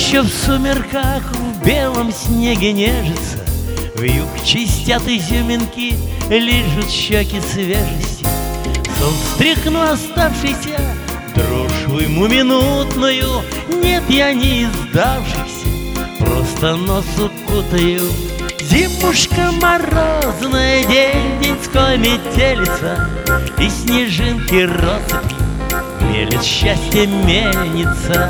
еще в сумерках в белом снеге нежится, вьюг чистят изюминки, лижут щеки свежести. Сон стряхну оставшийся, дрожь уйму минутную. Нет, я не издавшийся, просто нос укутаю. Зимушка морозная, день деньской метелица, и снежинки россыпью мелет счастье мельница.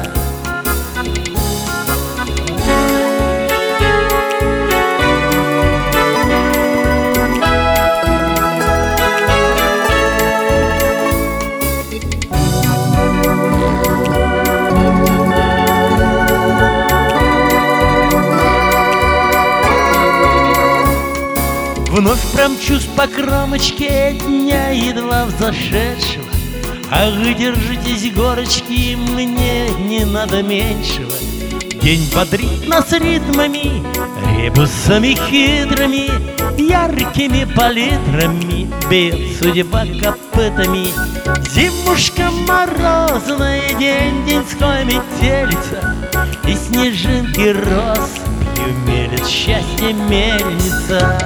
Вновь промчусь по кромочке дня едва взошедшего. А вы держитесь, горочки, мне не надо меньшего. День бодрит нас ритмами, ребусами хитрыми, яркими палитрами бьет судьба копытами. Зимушка морозная, день деньской метелица, и снежинки россыпью мелет счастье мельница.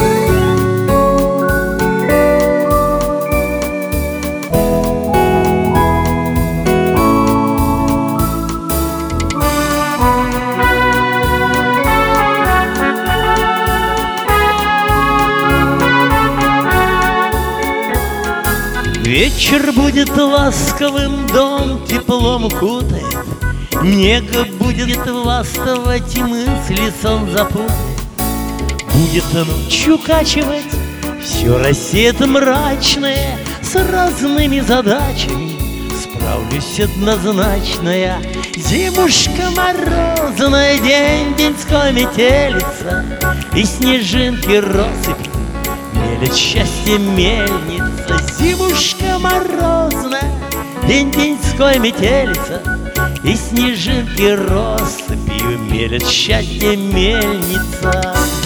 Вечер будет ласковым, дом теплом укутает, небо будет властвовать, и мысли сон запутает. Будет ночью укачивать все рассеет мрачное, с разными задачами справлюсь однозначно я. Зимушка морозная, день деньской метелица, и снежинки россыпью мелет счастье мельница. Зимушка морозная, день деньской метелица, и снежинки россыпью мелет счастье мельница.